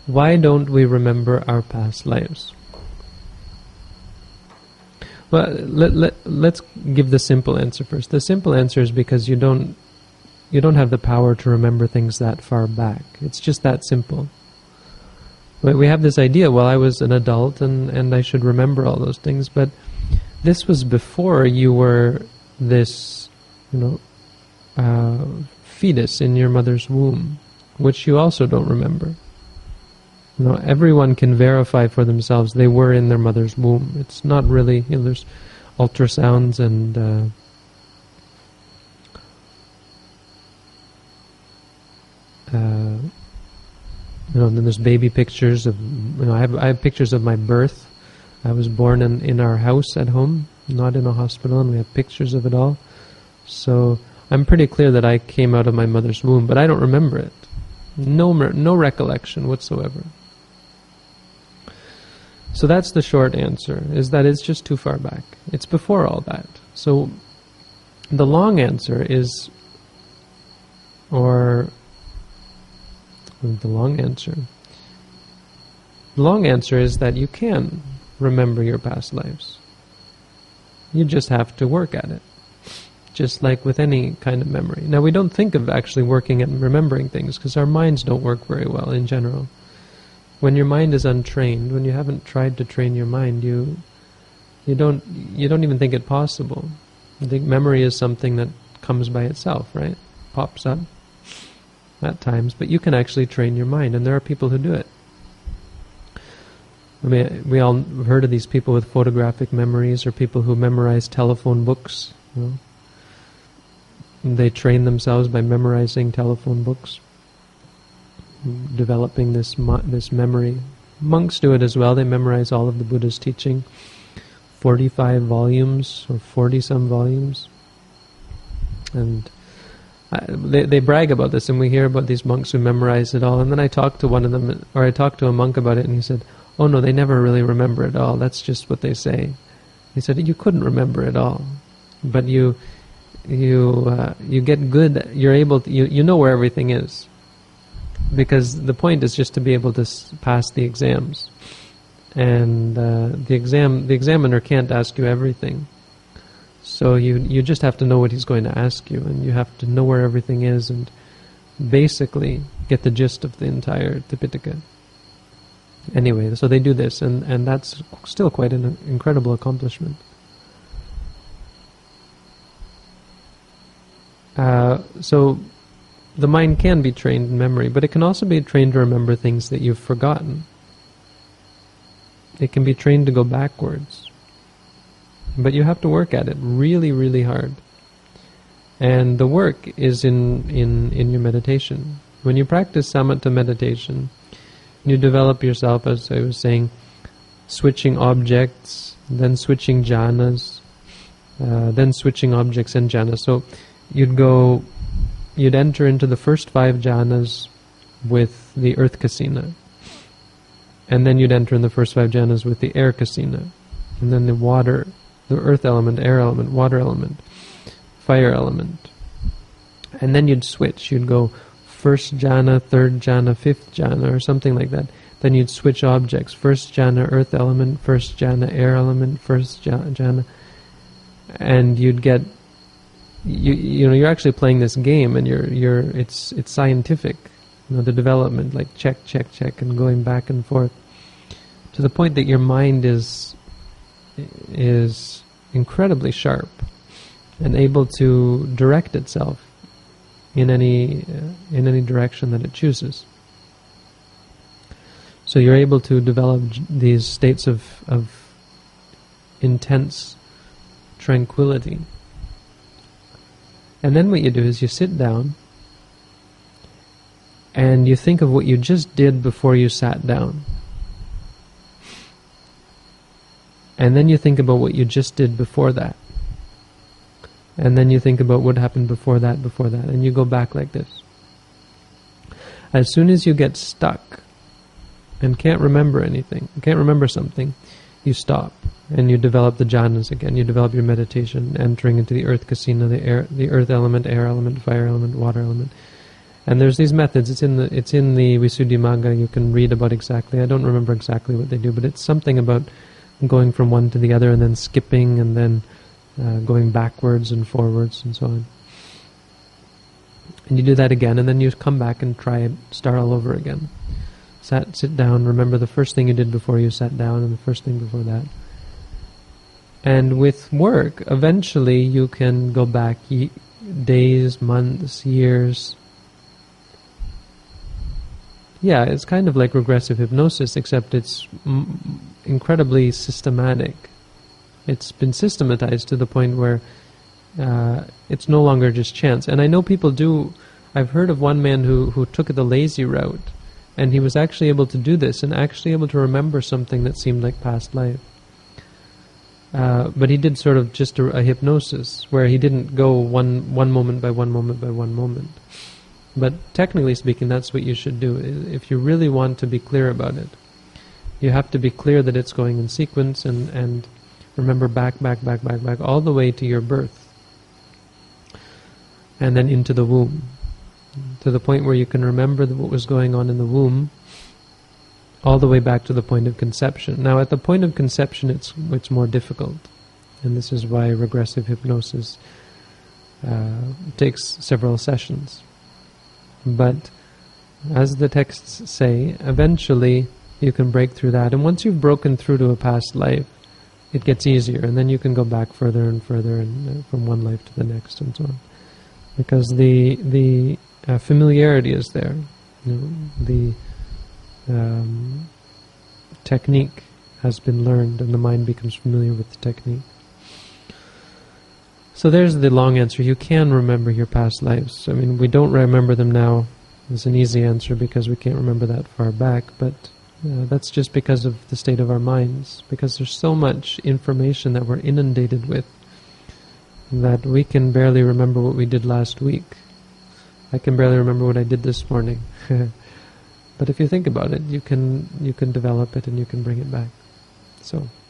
Why don't we remember our past lives? Well, let's give the simple answer first. The simple answer is because you don't have the power to remember things that far back. It's just that simple. But we have this idea, well, I was an adult and I should remember all those things, but this was before you were this, fetus in your mother's womb, which you also don't remember. Everyone can verify for themselves they were in their mother's womb. It's not really, there's ultrasounds and then there's baby pictures of, I have pictures of my birth. I was born in our house at home, not in a hospital, and we have pictures of it all. So I'm pretty clear that I came out of my mother's womb, but I don't remember it. No recollection whatsoever. So that's the short answer, is that it's just too far back. It's before all that. So the long answer is, The long answer is that you can remember your past lives. You just have to work at it, just like with any kind of memory. Now, we don't think of actually working at remembering things because our minds don't work very well in general. When your mind is untrained, when you haven't tried to train your mind, you don't even think it possible. I think memory is something that comes by itself, right? Pops up at times, but you can actually train your mind, and there are people who do it. I mean, we all heard of these people with photographic memories, or people who memorize telephone books. They train themselves by memorizing telephone books, developing this memory. Monks do it as well. They memorize all of the Buddha's teaching, 45 volumes or 40-some volumes, and they brag about this, and we hear about these monks who memorize it all. And then I talked to one of them, or I talked to a monk about it, and he said, "Oh no, they never really remember it all. That's just what they say." He said, "You couldn't remember it all, but you get good. You're able to, you know where everything is, because the point is just to be able to pass the exams, and the examiner can't ask you everything. So you just have to know what he's going to ask you, and you have to know where everything is, and basically get the gist of the entire Tipitaka." Anyway, so they do this, and that's still quite an incredible accomplishment. So the mind can be trained in memory, but it can also be trained to remember things that you've forgotten. It can be trained to go backwards. But you have to work at it really, really hard. And the work is in your meditation. When you practice samatha meditation, you develop yourself, as I was saying, switching objects, then switching jhanas, then switching objects and jhanas. So you'd enter into the first 5 jhanas with the earth kasina, and then you'd enter in the first 5 jhanas with the air kasina, and then the earth element, air element, water element, fire element. And then you'd switch. You'd go first jhana, third jhana, 5th jhana, or something like that. Then you'd switch objects. First jhana, earth element, first jhana, air element, first jhana. And you'd get, you're actually playing this game, and it's scientific. The development, like check, and going back and forth, to the point that your mind is incredibly sharp and able to direct itself in any direction that it chooses. So you're able to develop these states of intense tranquility. And then what you do is you sit down and you think of what you just did before you sat down. And then you think about what you just did before that. And then you think about what happened before that, and you go back like this. As soon as you get stuck and can't remember anything, can't remember something, you stop and you develop the jhanas again. You develop your meditation, entering into the earth kasina, the earth element, air element, fire element, water element. And there's these methods. It's in the Visuddhimagga. You can read about exactly. I don't remember exactly what they do, but it's something about going from one to the other and then skipping and then going backwards and forwards and so on. And you do that again, and then you come back and try and start all over again. Sit down. Remember the first thing you did before you sat down, and the first thing before that. And with work, eventually you can go back days, months, years. Yeah, it's kind of like regressive hypnosis, except it's incredibly systematic. It's been systematized to the point where it's no longer just chance. And I know people do. I've heard of one man who took the lazy route, and he was actually able to do this and actually able to remember something that seemed like past life. But he did sort of just a hypnosis where he didn't go one moment by one moment by one moment. But technically speaking, that's what you should do. If you really want to be clear about it, you have to be clear that it's going in sequence and remember back, all the way to your birth. And then into the womb. To the point where you can remember what was going on in the womb, all the way back to the point of conception. Now, at the point of conception, it's more difficult. And this is why regressive hypnosis takes several sessions. But as the texts say, eventually you can break through that. And once you've broken through to a past life, it gets easier. And then you can go back further and further, and from one life to the next and so on. Because the familiarity is there. The technique has been learned, and the mind becomes familiar with the technique. So there's the long answer. You can remember your past lives. I mean, we don't remember them now. It's an easy answer because we can't remember that far back, but that's just because of the state of our minds, because there's so much information that we're inundated with that we can barely remember what we did last week. I can barely remember what I did this morning. But if you think about it, you can develop it and you can bring it back. So